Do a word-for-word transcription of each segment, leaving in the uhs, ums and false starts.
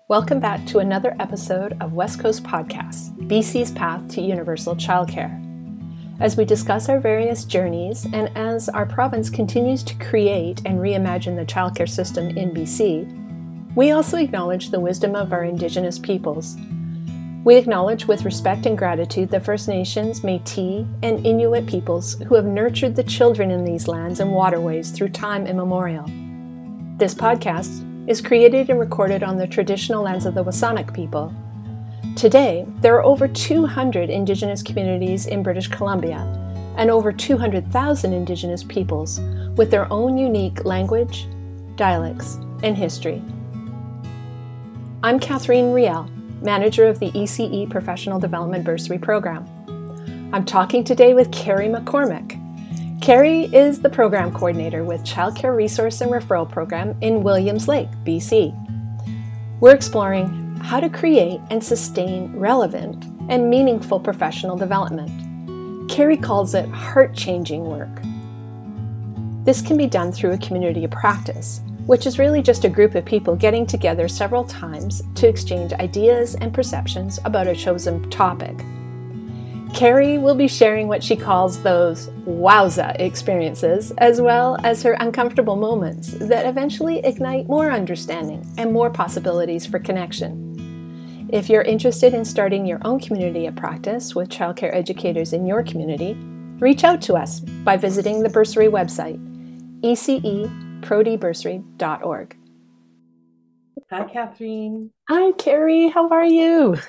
Welcome back to another episode of West Coast Podcasts, B C's Path to Universal Childcare. As we discuss our various journeys and as our province continues to create and reimagine the childcare system in B C, we also acknowledge the wisdom of our Indigenous peoples. We acknowledge with respect and gratitude the First Nations, Métis, and Inuit peoples who have nurtured the children in these lands and waterways through time immemorial. This podcast is created and recorded on the traditional lands of the Wasanich people. Today, there are over two hundred Indigenous communities in British Columbia and over two hundred thousand Indigenous peoples with their own unique language, dialects, and history. I'm Catherine Riel, manager of the E C E Professional Development Bursary Program. I'm talking today with Carrie McCormick. Carrie is the program coordinator with Childcare Resource and Referral Program in Williams Lake, B C. We're exploring how to create and sustain relevant and meaningful professional development. Carrie calls it heart-changing work. This can be done through a community of practice, which is really just a group of people getting together several times to exchange ideas and perceptions about a chosen topic. Carrie will be sharing what she calls those wowza experiences, as well as her uncomfortable moments that eventually ignite more understanding and more possibilities for connection. If you're interested in starting your own community of practice with childcare educators in your community, reach out to us by visiting the bursary website, e c e pro d bursary dot org. Hi, Catherine. Hi, Carrie. How are you?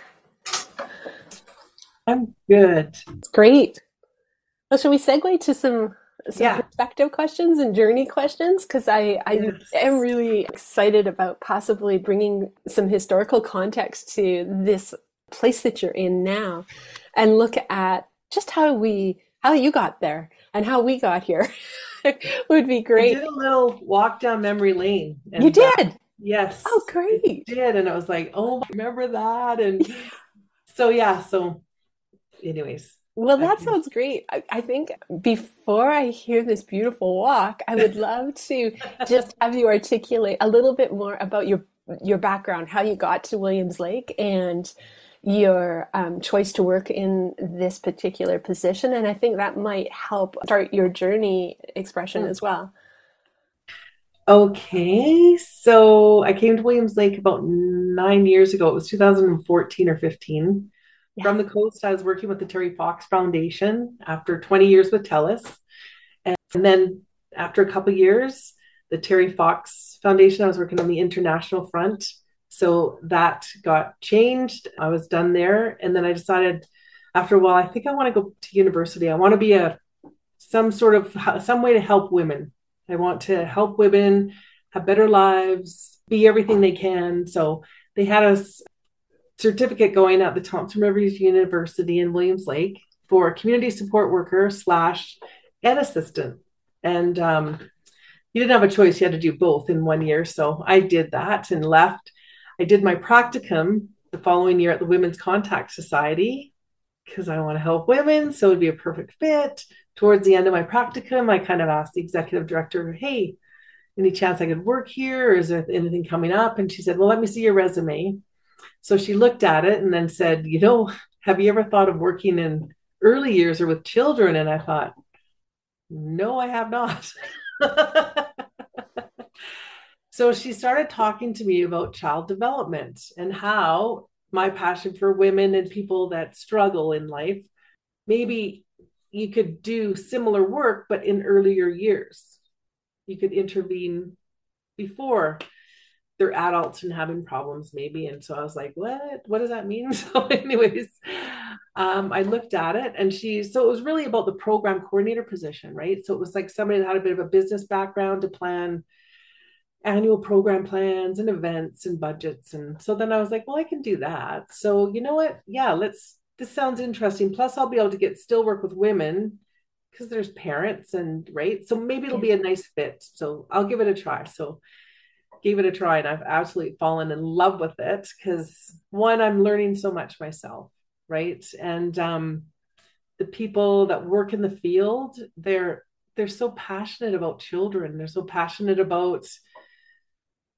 I'm good. Great. Well, shall we segue to some, some Yeah. perspective questions and journey questions? Because I, I Yes. am really excited about possibly bringing some historical context to this place that you're in now and look at just how we, how you got there and how we got here. Would be I great. did a little walk down memory lane. And, You uh, did? yes. Oh, I great. did. And I was like, oh, I remember that. And so, yeah. So anyways. Well, that Okay. sounds great. I, I think before I hear this beautiful walk, I would love to just have you articulate a little bit more about your your background, how you got to Williams Lake, and your um, choice to work in this particular position. And I think that might help start your journey expression Mm. as well. Okay. So I came to Williams Lake about nine years ago. It was two thousand fourteen or fifteen. Yeah. From the coast, I was working with the Terry Fox Foundation after twenty years with TELUS. And then after a couple of years, the Terry Fox Foundation, I was working on the international front. So that got changed. I was done there. And then I decided after a while, I think I want to go to university. I want to be a some sort of some way to help women. I want to help women have better lives, be everything they can. So they had us certificate going at the Thompson Rivers University in Williams Lake for community support worker slash and assistant. And um, you didn't have a choice. You had to do both in one year. So I did that and left. I did my practicum the following year at the Women's Contact Society because I want to help women. So it'd be a perfect fit. Towards the end of my practicum, I kind of asked the executive director, hey, any chance I could work here? Or is there anything coming up? And she said, well, let me see your resume. So she looked at it and then said, you know, have you ever thought of working in early years or with children? And I thought, no, I have not. So she started talking to me about child development and how my passion for women and people that struggle in life, maybe you could do similar work, but in earlier years. You could intervene before they're adults and having problems maybe. And so I was like, what, what does that mean? So anyways, um, I looked at it and she, so it was really about the program coordinator position, right? So it was like somebody that had a bit of a business background to plan annual program plans and events and budgets. And so then I was like, well, I can do that. So you know what? Yeah, let's, this sounds interesting. Plus I'll be able to get still work with women because there's parents and right. So maybe it'll be a nice fit. So I'll give it a try. So gave it a try and I've absolutely fallen in love with it because one, I'm learning so much myself, right? And um, the people that work in the field, they're they're so passionate about children. They're so passionate about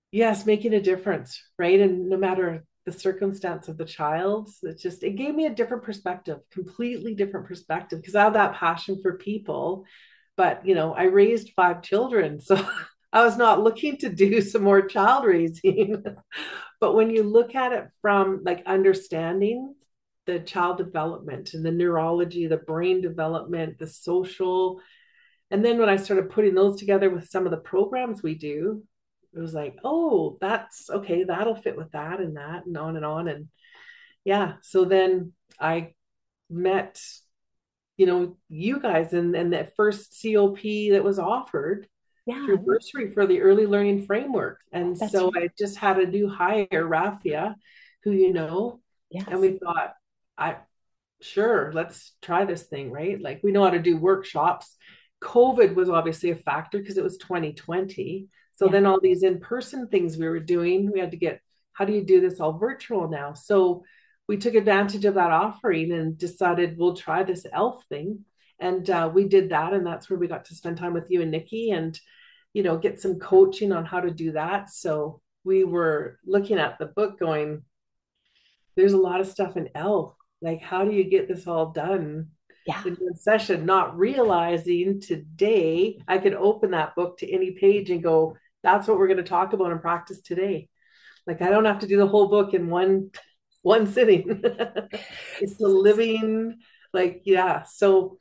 Yes, making a difference, right? And no matter the circumstance of the child, it just it gave me a different perspective, completely different perspective, because I have that passion for people. But you know, I raised five children, so I was not looking to do some more child raising. But when you look at it from like understanding the child development and the neurology, the brain development, the social, and then when I started putting those together with some of the programs we do, it was like, oh, that's okay, that'll fit with that and that and on and on. And yeah, so then I met, you know, you guys and, and that first C O P that was offered Yeah, through Bursary for the early learning framework. And that's so right. I just had a new hire, Rafia, who you know, and Yes. we thought, I sure, let's try this thing, right? Like we know how to do workshops. COVID was obviously a factor because it was twenty twenty. So Yeah. then all these in-person things we were doing, we had to get, how do you do this all virtual now? So we took advantage of that offering and decided we'll try this ELF thing. And uh, we did that. And that's where we got to spend time with you and Nikki and, you know, get some coaching on how to do that. So we were looking at the book going, there's a lot of stuff in ELF. Like, how do you get this all done Yeah. in one session? Not realizing today I could open that book to any page and go, that's what we're going to talk about and practice today. Like, I don't have to do the whole book in one one sitting. It's a living, like, yeah. So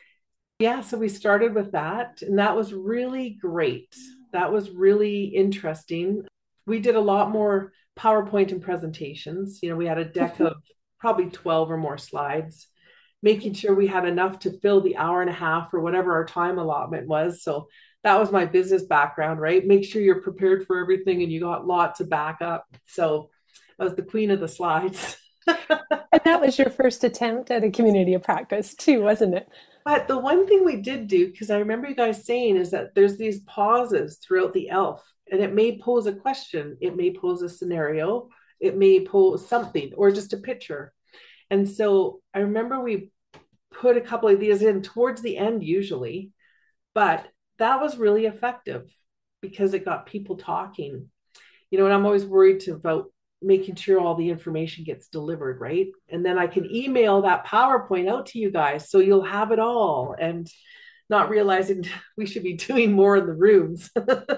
yeah, so we started with that, and that was really great. That was really interesting. We did a lot more PowerPoint and presentations. You know, we had a deck of probably twelve or more slides, making sure we had enough to fill the hour and a half or whatever our time allotment was. So that was my business background, right? Make sure you're prepared for everything and you got lots of backup. So I was the queen of the slides. And that was your first attempt at a community of practice too, wasn't it? But the one thing we did do, because I remember you guys saying, is that there's these pauses throughout the ELF, and it may pose a question, it may pose a scenario, it may pose something, or just a picture. And so I remember we put a couple of these in towards the end, usually, but that was really effective because it got people talking. You know, and I'm always worried to, about making sure all the information gets delivered, right? And then I can email that PowerPoint out to you guys so you'll have it all and not realizing we should be doing more in the rooms.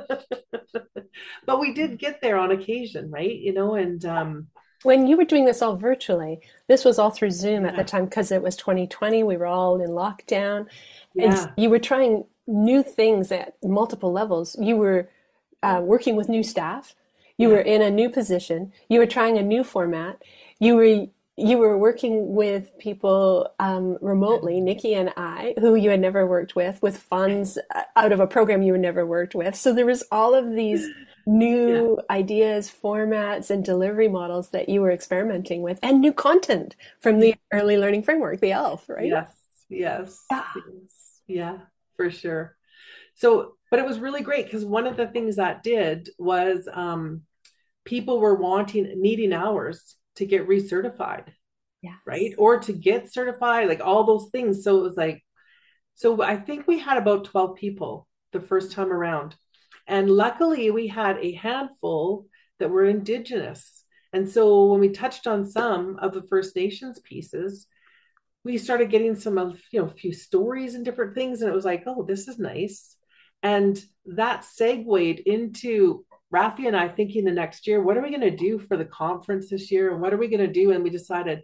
But we did get there on occasion, right? You know, and um When you were doing this all virtually, this was all through Zoom at the yeah, time because it was twenty twenty. We were all in lockdown, and yeah, you were trying new things at multiple levels. You were uh, working with new staff. You were yeah, in a new position. You were trying a new format. You were you were working with people um, remotely, Nikki and I, who you had never worked with, with funds uh, out of a program you had never worked with. So there was all of these yeah, new ideas, formats, and delivery models that you were experimenting with, and new content from yeah, the early learning framework, the ELF, right? yes, yes, Yeah. yes, yeah, for sure. So, but it was really great because one of the things that did was um people were wanting needing hours to get recertified, right? Yes. Or to get certified, like all those things. So it was like, so I think we had about twelve people the first time around. And luckily we had a handful that were Indigenous. And so when we touched on some of the First Nations pieces, we started getting some of, you know, a few stories and different things. And it was like, oh, this is nice. And that segued into Rafi and I thinking the next year, what are we going to do for the conference this year? And what are we going to do? And we decided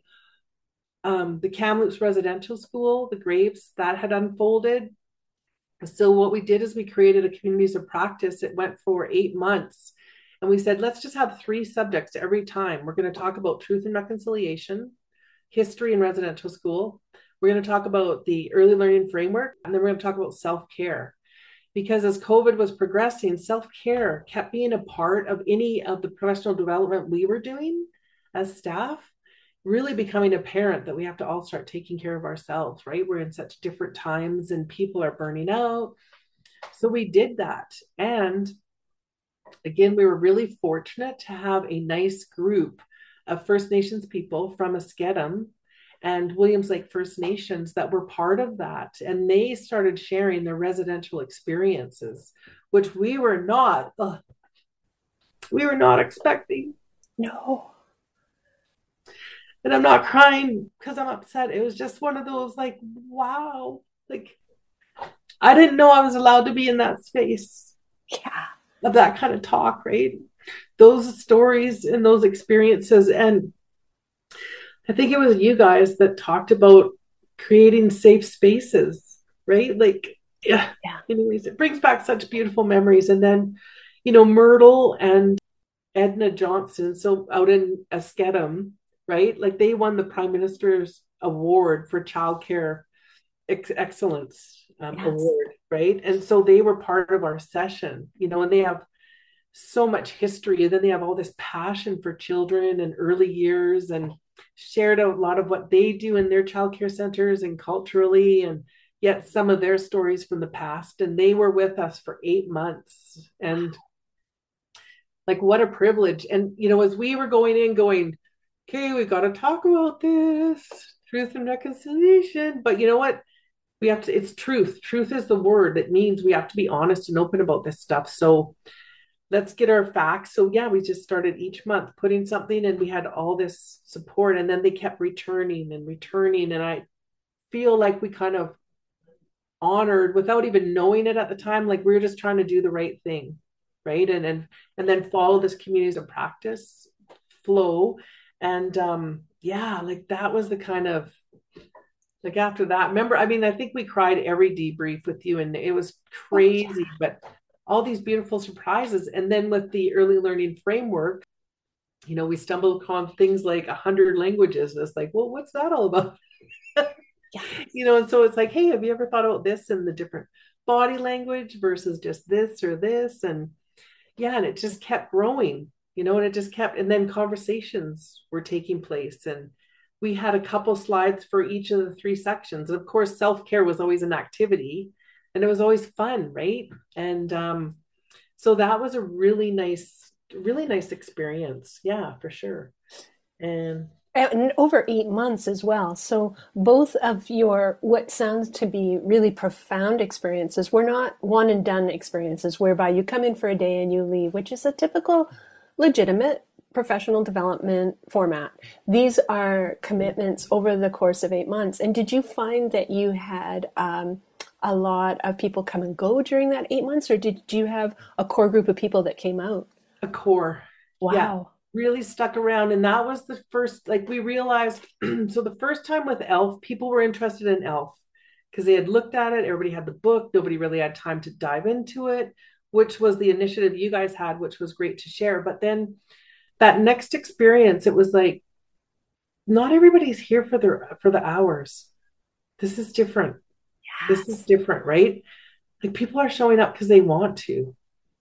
um, the Kamloops Residential School, the Graves, that had unfolded. So what we did is we created a communities of practice. It went for eight months. And we said, let's just have three subjects every time. We're going to talk about truth and reconciliation, history in residential school. We're going to talk about the early learning framework, and then we're going to talk about self-care. Because as COVID was progressing, self-care kept being a part of any of the professional development we were doing as staff, really becoming apparent that we have to all start taking care of ourselves, right? We're in such different times and people are burning out. So we did that. And again, we were really fortunate to have a nice group of First Nations people from Askedam and Williams Lake First Nations that were part of that. And they started sharing their residential experiences, which we were not. Ugh, we were not expecting. No. And I'm not crying because I'm upset. It was just one of those like, wow, like I didn't know I was allowed to be in that space Yeah. of that kind of talk, right? Those stories and those experiences. And I think it was you guys that talked about creating safe spaces, right? Like, yeah. Yeah. Anyways, it brings back such beautiful memories. And then, you know, Myrtle and Edna Johnson, so out in Askedam, right? Like they won the Prime Minister's award for childcare ex- excellence um, Yes. award, right? And so they were part of our session, you know, and they have so much history. And then they have all this passion for children and early years and shared a lot of what they do in their childcare centers and culturally, and yet some of their stories from the past. And they were with us for eight months. And like, what a privilege. And, you know, as we were going in, going, okay, we got to talk about this truth and reconciliation. But you know what? We have to, it's truth. Truth is the word that means we have to be honest and open about this stuff. So let's get our facts. So yeah, we just started each month putting something, and we had all this support, and then they kept returning and returning. And I feel like we kind of honored without even knowing it at the time, like we were just trying to do the right thing, right? And and and then follow this communities of practice flow. And um yeah, like that was the kind of like after that, remember, I mean, I think we cried every debrief with you, and it was Oh, yeah. crazy, but all these beautiful surprises. And then with the early learning framework, you know, we stumbled upon things like a hundred languages. And it's like, well, what's that all about? Yeah. You know, and so it's like, hey, have you ever thought about this and the different body language versus just this or this? And yeah, and it just kept growing, you know, and it just kept, and then conversations were taking place. And we had a couple slides for each of the three sections. And of course, self-care was always an activity, and it was always fun, right? And um, so that was a really nice, really nice experience. Yeah, for sure. And And over eight months as well. So both of your what sounds to be really profound experiences were not one and done experiences whereby you come in for a day and you leave, which is a typical legitimate professional development format. These are commitments over the course of eight months. And did you find that you had um, a lot of people come and go during that eight months, or did you have a core group of people that came out? a core. Yeah, Wow. really stuck around. And that was the first, like we realized, so the first time with ELF, people were interested in ELF because they had looked at it, everybody had the book, nobody really had time to dive into it, which was the initiative you guys had, which was great to share. But then that next experience, it was like, not everybody's here for the for the hours. This is different. This is Yes. different, right? Like people are showing up because they want to.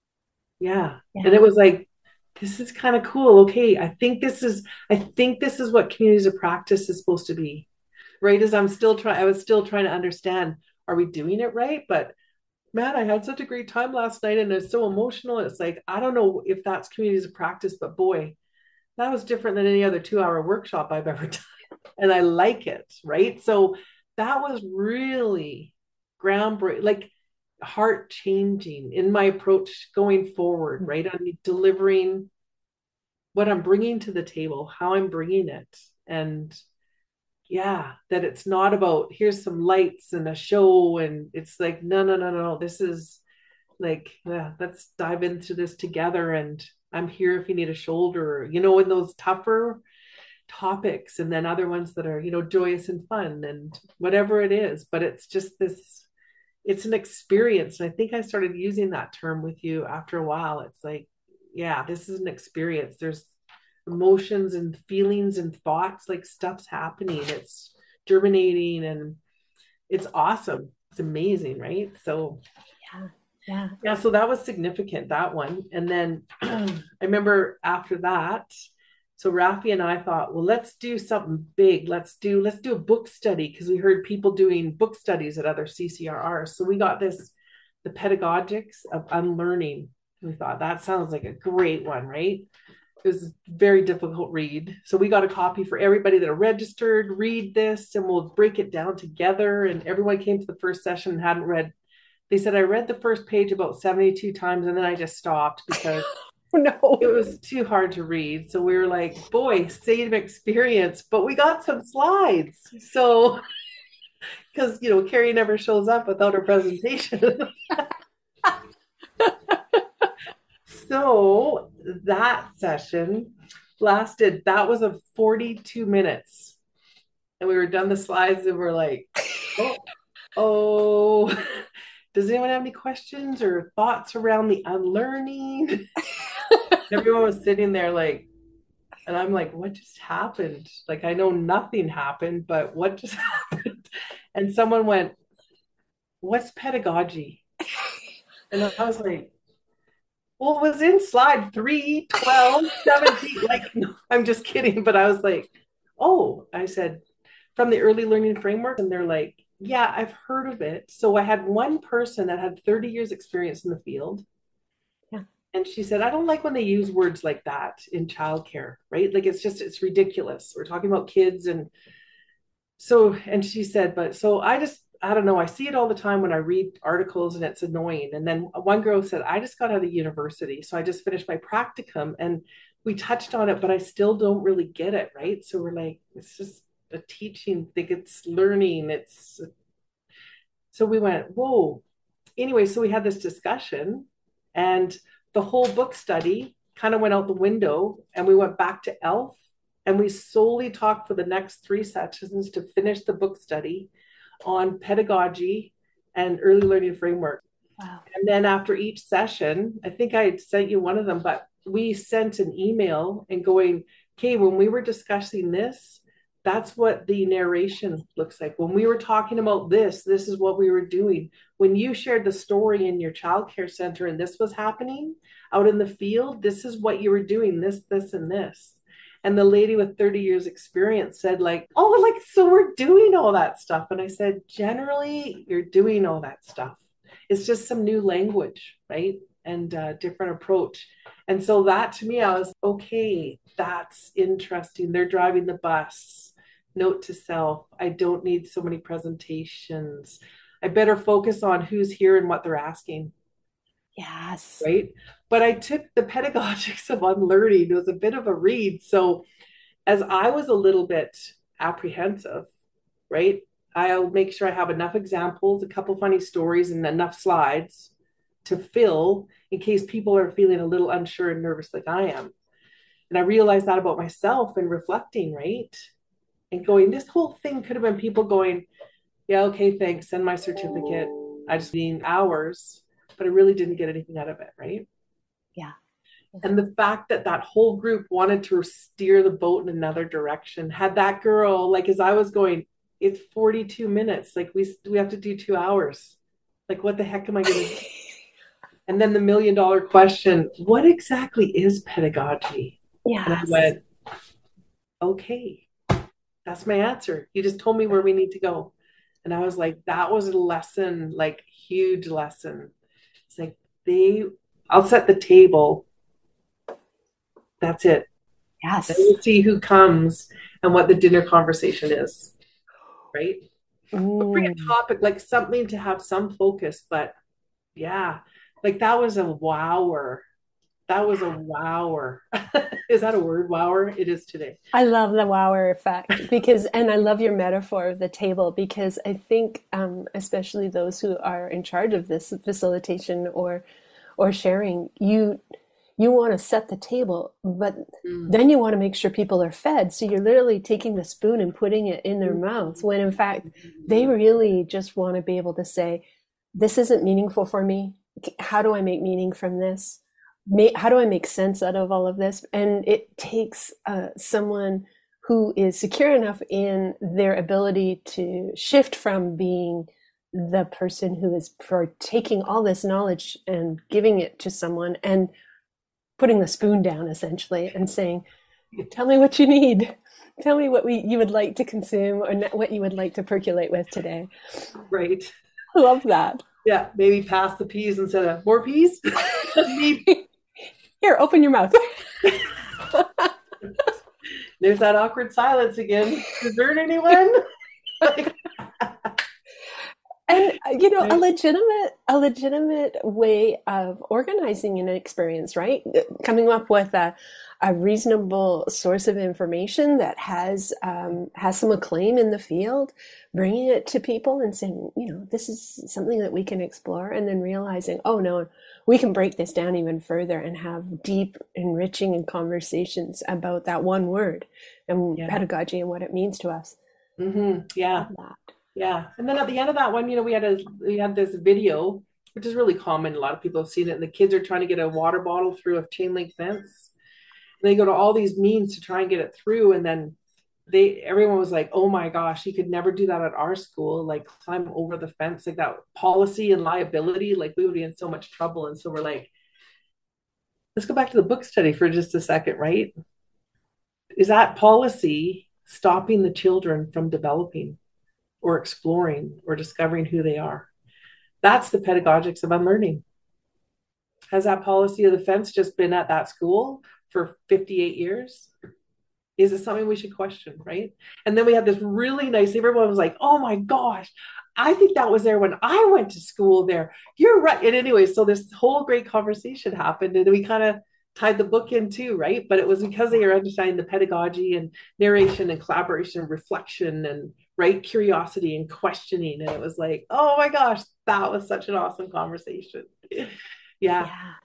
Yeah. And Yeah. it was like, this is kind of cool. Okay, I think this is I think this is what communities of practice is supposed to be. Right. As I'm still trying, I was still trying to understand, are we doing it right? But man, I had such a great time last night, and it's so emotional. It's like, I don't know if that's communities of practice, but boy, that was different than any other two hour workshop I've ever done. And I like it. Right. So that was really groundbreaking, like heart changing in my approach going forward. Right. On delivering what I'm bringing to the table, how I'm bringing it. And yeah, that it's not about here's some lights and a show. And it's like, no, no, no, no. This is like, yeah, let's dive into this together. And I'm here if you need a shoulder, you know, in those tougher topics, and then other ones that are, you know, joyous and fun and whatever it is. But it's just this, it's an experience. And I think I started using that term with you after a while. It's like, yeah, this is an experience. There's emotions and feelings and thoughts, like stuff's happening. It's germinating, and it's awesome. It's amazing, right? So Yeah. Yeah. yeah, so that was significant, that one. And then I remember after that, so Rafi and I thought, well, let's do something big. Let's do let's do a book study, because we heard people doing book studies at other C C R Rs. So we got this, the pedagogics of unlearning. We thought that sounds like a great one, right? It was a very difficult read. So we got a copy for everybody that are registered. Read this and we'll break it down together. And everyone came to the first session and hadn't read. They said, I read the first page about seventy-two times and then I just stopped because No. It was too hard to read. So we were like, boy, same experience, but we got some slides. So, because, you know, Carrie never shows up without her presentation. So that session lasted, that was a forty-two minutes. And we were done the slides and we're like, oh, oh, does anyone have any questions or thoughts around the unlearning? Everyone was sitting there like, and I'm like, what just happened? Like, I know nothing happened, but what just happened? And someone went, what's pedagogy? And I was like, well, it was in slide three, twelve, seventeen. Like, no, I'm just kidding. But I was like, oh, I said, from the early learning framework. And they're like, yeah, I've heard of it. So I had one person that had thirty years experience in the field. Yeah. And she said, I don't like when they use words like that in childcare, right? Like, it's just, it's ridiculous. We're talking about kids. And so, and she said, but so I just, I don't know. I see it all the time when I read articles and it's annoying. And then one girl said, I just got out of university. So I just finished my practicum and we touched on it, but I still don't really get it. Right. So we're like, it's just a teaching thing. It's learning. It's, so we went, whoa. Anyway, so we had this discussion and the whole book study kind of went out the window and we went back to E L F and we solely talked for the next three sessions to finish the book study on pedagogy and early learning framework. Wow. And then after each session, I think I had sent you one of them, but we sent an email and going, okay, when we were discussing this, that's what the narration looks like. When we were talking about this, this is what we were doing. When you shared the story in your childcare center and this was happening out in the field, this is what you were doing, this, this, and this. And the lady with thirty years experience said like, oh, like, so we're doing all that stuff. And I said, generally, you're doing all that stuff. It's just some new language, right? And a different approach. And so that to me, I was, okay, that's interesting. They're driving the bus. Note to self, I don't need so many presentations. I better focus on who's here and what they're asking. Yes. Right. But I took the pedagogics of unlearning. It was a bit of a read. So as I was a little bit apprehensive, right, I'll make sure I have enough examples, a couple funny stories, and enough slides to fill in case people are feeling a little unsure and nervous like I am. And I realized that about myself and reflecting, right? And going, this whole thing could have been people going, yeah, okay, thanks, send my certificate. I just need hours, but I really didn't get anything out of it, right? Yeah. And the fact that that whole group wanted to steer the boat in another direction, had that girl, like, as I was going, it's forty-two minutes. Like, we we have to do two hours. Like, what the heck am I going to do? And then the million dollar question, what exactly is pedagogy? Yes. And I went, okay, that's my answer. You just told me where we need to go. And I was like, that was a lesson, like, huge lesson. It's like, they, I'll set the table. That's it. Yes. Then we'll see who comes and what the dinner conversation is. Right? Mm. Bring a topic, like something to have some focus, but yeah, like that was a wower. That was a wower. Is that a word? Wower? It is today. I love the wower effect because, and I love your metaphor of the table because I think, um, especially those who are in charge of this facilitation or, or sharing, you, you want to set the table, but mm. then you want to make sure people are fed. So you're literally taking the spoon and putting it in their mouth when in fact they really just want to be able to say, this isn't meaningful for me. How do I make meaning from this? How do I make sense out of all of this? And it takes uh, someone who is secure enough in their ability to shift from being the person who is for taking all this knowledge and giving it to someone and putting the spoon down essentially and saying, tell me what you need. Tell me what we, you would like to consume or what you would like to percolate with today. Right. I love that. Yeah. Maybe pass the peas instead of more peas. Here, open your mouth. There's that awkward silence again. Is there anyone? And you know, a Right? legitimate a legitimate way of organizing an experience, right? Coming up with a a reasonable source of information that has um, has some acclaim in the field, bringing it to people and saying, you know, this is something that we can explore, and then realizing, oh no, we can break this down even further and have deep, enriching conversations about that one word and Yeah. pedagogy and what it means to us. Hmm. Yeah. Love that. Yeah. And then at the end of that one, you know, we had a we had this video, which is really common. A lot of people have seen it. And the kids are trying to get a water bottle through a chain link fence. And they go to all these means to try and get it through. And then they everyone was like, oh my gosh, he could never do that at our school, like climb over the fence, like that policy and liability, like we would be in so much trouble. And so we're like, let's go back to the book study for just a second, right? Is that policy stopping the children from developing or exploring or discovering who they are? That's the pedagogics of unlearning. Has that policy of the fence just been at that school for fifty-eight years? Is it something we should question, right? And then we had this really nice, everyone was like, oh my gosh, I think that was there when I went to school there. You're right. And anyway, so this whole great conversation happened, and we kind of tied the book in too, right? But it was because they were understanding the pedagogy and narration and collaboration and reflection and right curiosity and questioning. And it was like, oh my gosh, that was such an awesome conversation. Yeah. Yeah.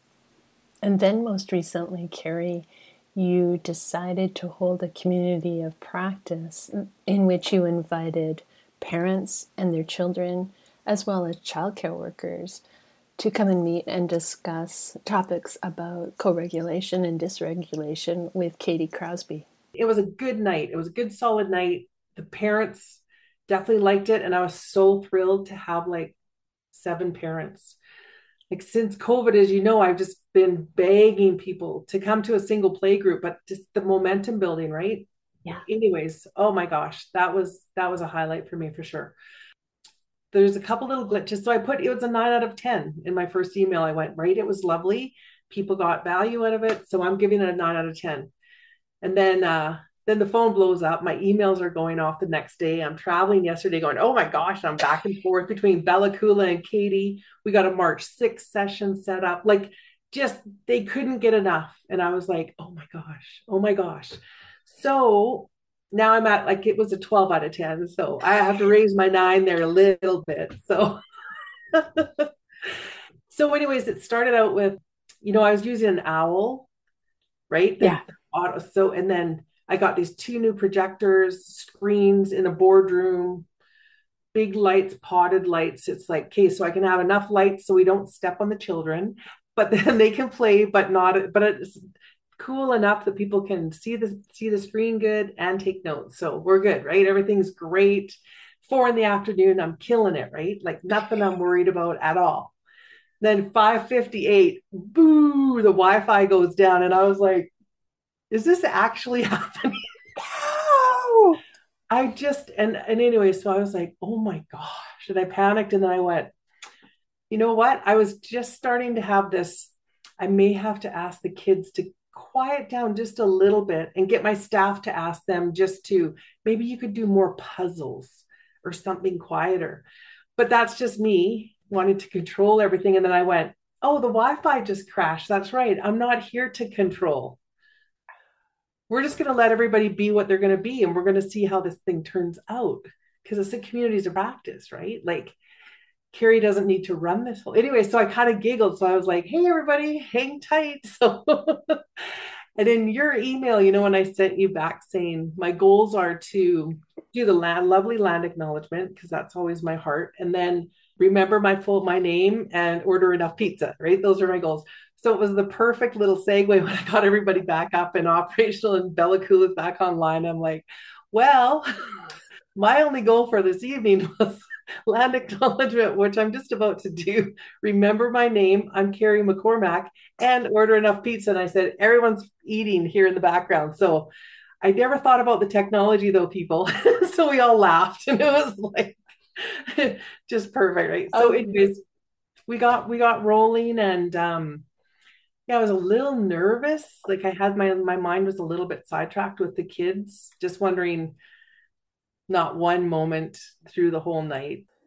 And then most recently, Carrie, you decided to hold a community of practice in which you invited parents and their children, as well as childcare workers, to come and meet and discuss topics about co-regulation and dysregulation with Katie Crosby. It was a good night. It was a good, solid night. The parents definitely liked it. And I was so thrilled to have like seven parents. Like since COVID, as you know, I've just been begging people to come to a single play group, but just the momentum building, right? Yeah. Anyways, oh my gosh, that was that was a highlight for me for sure. There's a couple little glitches. So I put it was a nine out of ten in my first email. I went, right, it was lovely. People got value out of it. So I'm giving it a nine out of ten. And then uh then the phone blows up. My emails are going off the next day. I'm traveling yesterday going, oh my gosh, I'm back and forth between Bella Kula and Katie. We got a March sixth session set up. Like just they couldn't get enough. And I was like, oh my gosh, oh my gosh. So now I'm at like it was a twelve out of ten. So I have to raise my nine there a little bit. So so anyways, it started out with, you know, I was using an owl, right? The, Yeah. the auto so and then I got these two new projectors, screens in a boardroom, big lights, potted lights. It's like, okay, so I can have enough lights so we don't step on the children, but then they can play, but not, but it's cool enough that people can see the see the screen good and take notes. So we're good, right? Everything's great. Four in the afternoon, I'm killing it, right? Like nothing I'm worried about at all. Then five fifty-eight, boo, the Wi-Fi goes down. And I was like, is this actually happening? Oh, I just and and anyway, so I was like, oh my gosh. And I panicked and then I went, you know what? I was just starting to have this. I may have to ask the kids to quiet down just a little bit and get my staff to ask them just to maybe you could do more puzzles or something quieter. But that's just me wanting to control everything. And then I went, oh, the Wi-Fi just crashed. That's right. I'm not here to control. We're just going to let everybody be what they're going to be, and we're going to see how this thing turns out because it's a communities of practice, right? Like Carrie doesn't need to run this whole anyway. So I kind of giggled. So I was like, hey, everybody, hang tight. So, and in your email, you know, when I sent you back saying my goals are to do the land, lovely land acknowledgement, because that's always my heart. And then remember my full, my name and order enough pizza, right? Those are my goals. So it was the perfect little segue when I got everybody back up and operational and Bella Kula's back online. I'm like, well, my only goal for this evening was land acknowledgement, which I'm just about to do. Remember my name. I'm Carrie McCormack, and order enough pizza. And I said, everyone's eating here in the background. So I never thought about the technology though, people. So we all laughed and it was like just perfect, right? So anyways, we got we got rolling and um yeah, I was a little nervous. Like I had my my mind was a little bit sidetracked with the kids, just wondering not one moment through the whole night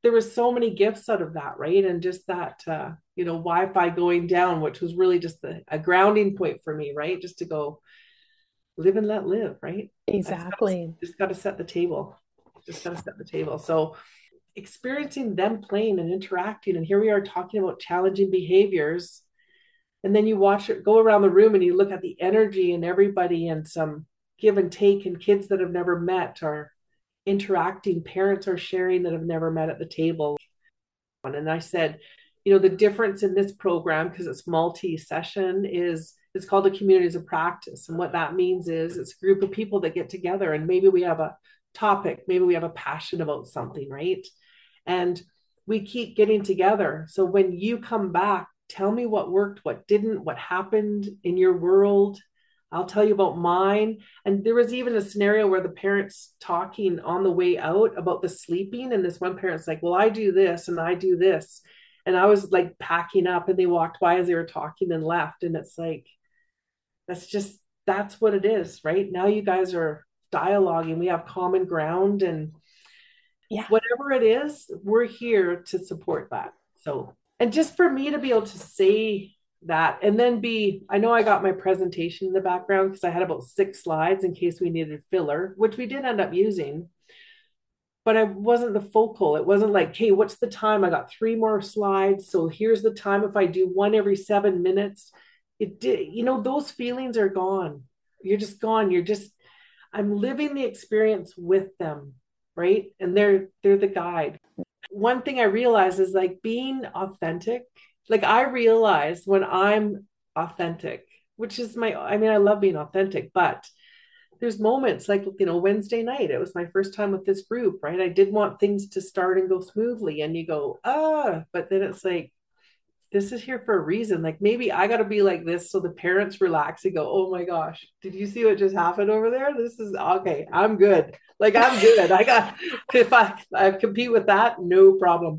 there was so many gifts out of that, right? And just that, uh, you know, Wi-Fi going down, which was really just the, a grounding point for me, right? Just to go live and let live, right? I just gotta, Exactly. just got to set the table. Just got to set the table. So experiencing them playing and interacting, and here we are talking about challenging behaviors, and then you watch it go around the room and you look at the energy and everybody and some give and take, and kids that have never met are interacting, parents are sharing that have never met at the table. And I said, you know, the difference in this program, because it's multi-session, is it's called the communities of practice. And what that means is it's a group of people that get together, and maybe we have a topic, maybe we have a passion about something, right? And we keep getting together. So when you come back, tell me what worked, what didn't, what happened in your world. I'll tell you about mine. And there was even a scenario where the parents talking on the way out about the sleeping. And this one parent's like, well, I do this and I do this. And I was like packing up, and they walked by as they were talking and left. And it's like, that's just, that's what it is, right? Now you guys are dialoguing. We have common ground, and Yeah. whatever it is, we're here to support that. So, and just for me to be able to say that, and then be, I know I got my presentation in the background because I had about six slides in case we needed filler, which we did end up using, but I wasn't the focal. It wasn't like, hey, what's the time? I got three more slides, so here's the time if I do one every seven minutes. It did, you know, those feelings are gone. You're just gone. You're just, I'm living the experience with them, right? And they're they're the guide. One thing I realize is like being authentic. Like I realize when I'm authentic, which is my, I mean, I love being authentic, but there's moments like, you know, Wednesday night, it was my first time with this group, right? I did want things to start and go smoothly, and you go, ah, but then it's like, this is here for a reason. Like maybe I got to be like this so the parents relax and go, oh my gosh, did you see what just happened over there? This is okay. I'm good. Like I'm good. I got, if I, I compete with that, no problem.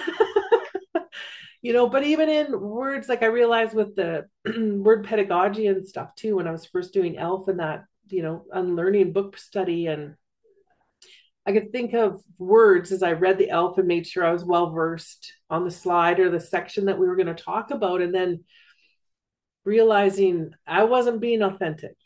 You know, but even in words, like I realized with the word pedagogy and stuff too, when I was first doing E L F and that, you know, unlearning book study, and I could think of words as I read the E L F and made sure I was well versed on the slide or the section that we were going to talk about, and then realizing I wasn't being authentic.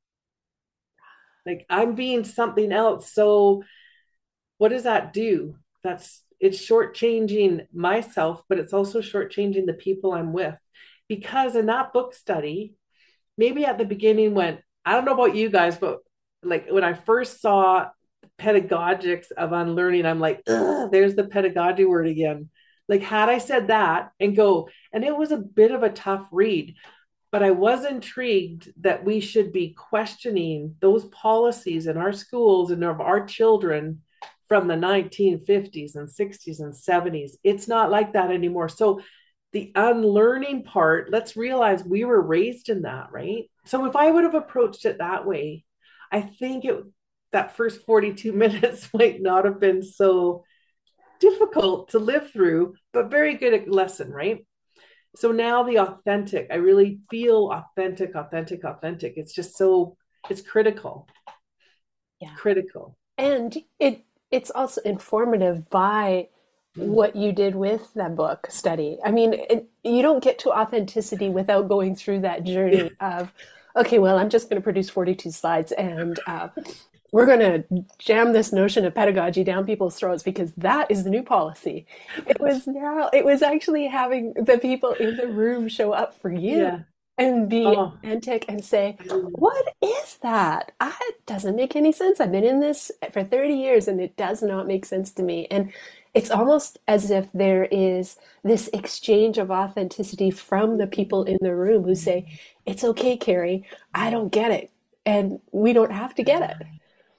Like I'm being something else. So what does that do? That's it's shortchanging myself, but it's also shortchanging the people I'm with. Because in that book study, maybe at the beginning when, I don't know about you guys, but like when I first saw pedagogics of unlearning, I'm like, there's the pedagogy word again. Like had I said that and go, and it was a bit of a tough read, but I was intrigued that we should be questioning those policies in our schools and of our children from the nineteen fifties and sixties and seventies. It's not like that anymore. So the unlearning part, let's realize we were raised in that, right? So if I would have approached it that way, I think it that first forty-two minutes might not have been so difficult to live through, but very good lesson, right? So now the authentic, I really feel authentic, authentic, authentic. It's just so, it's critical. Yeah. Critical. And it it's also informative by what you did with that book study. I mean, it, you don't get to authenticity without going through that journey of, okay, well, I'm just going to produce forty-two slides and uh, we're going to jam this notion of pedagogy down people's throats because that is the new policy. It was now, it was actually having the people in the room show up for you. Yeah. And be Oh. authentic and say, what is that? I, it doesn't make any sense. I've been in this for thirty years and it does not make sense to me. And it's almost as if there is this exchange of authenticity from the people in the room who say, it's okay, Carrie, I don't get it. And we don't have to get it.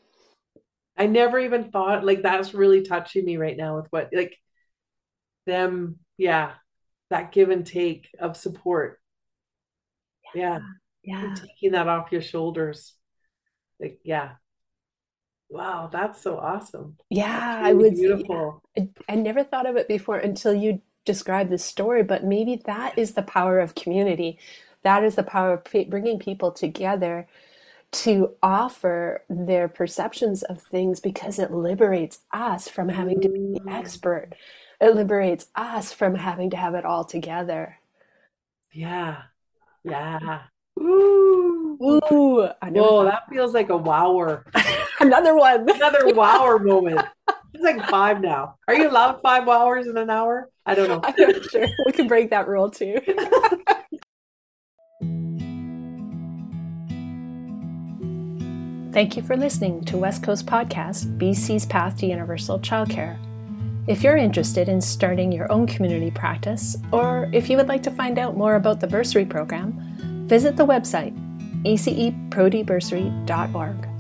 I never even thought, like, that's really touching me right now with what, like, them, yeah, that give and take of support. Yeah. Yeah. Taking that off your shoulders. Like, yeah. Wow, that's so awesome. Yeah, That's I really was, beautiful. yeah, I, I never thought of it before until you described this story, but maybe that is the power of community. That is the power of pe- bringing people together to offer their perceptions of things, because it liberates us from having to be the expert. It liberates us from having to have it all together. Yeah. Yeah. Ooh. Ooh. I never Whoa, thought- that feels like a wower. Another one. Another wower moment. It's like five now. Are you allowed five hours in an hour? I don't know. I'm not sure. We can break that rule too. Thank you for listening to West Coast Podcast, B C's Path to Universal Childcare. If you're interested in starting your own community practice, or if you would like to find out more about the bursary program, visit the website a c e prody bursary dot org.